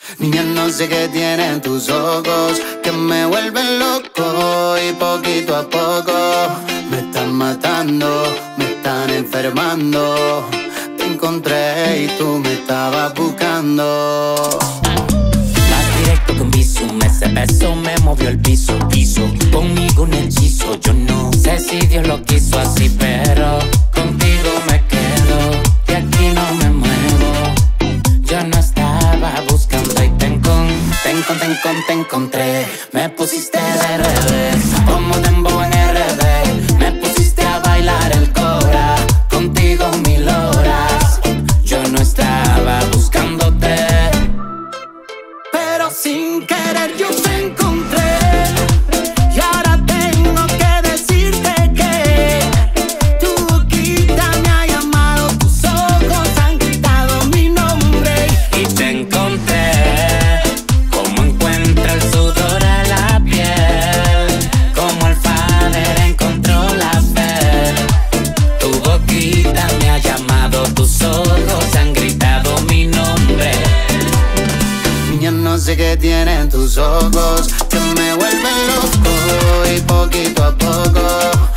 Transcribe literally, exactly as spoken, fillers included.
Niña, no sé qué tienen tus ojos, que me vuelven loco y poquito a poco me están matando, me están enfermando. Te encontré y tú me estabas buscando. Vas directo con viso, ese beso me movió el piso, piso. Conmigo un hechizo, yo no sé si Dios lo quiso así, pero contigo me quedo, de aquí no me muevo. Yo no estaba buscando y te encontré, te encontré, te encontré, te encontré. Me pusiste de revés, como dembow en R D. Me pusiste a bailar el cora, contigo mil horas. Yo no estaba buscándote, pero sin querer yo te encontré. Y ahora tengo que decirte que tu boquita me ha llamado, tus ojos han gritado mi nombre. Y te encontré, como encuentra el sudor a la piel, como el Father encontró la fe. Tu boquita me ha llamado, tus ojos han gritado mi nombre. Niña, no sé qué tienen tus ojos, que me vuelven loco y poquito a poco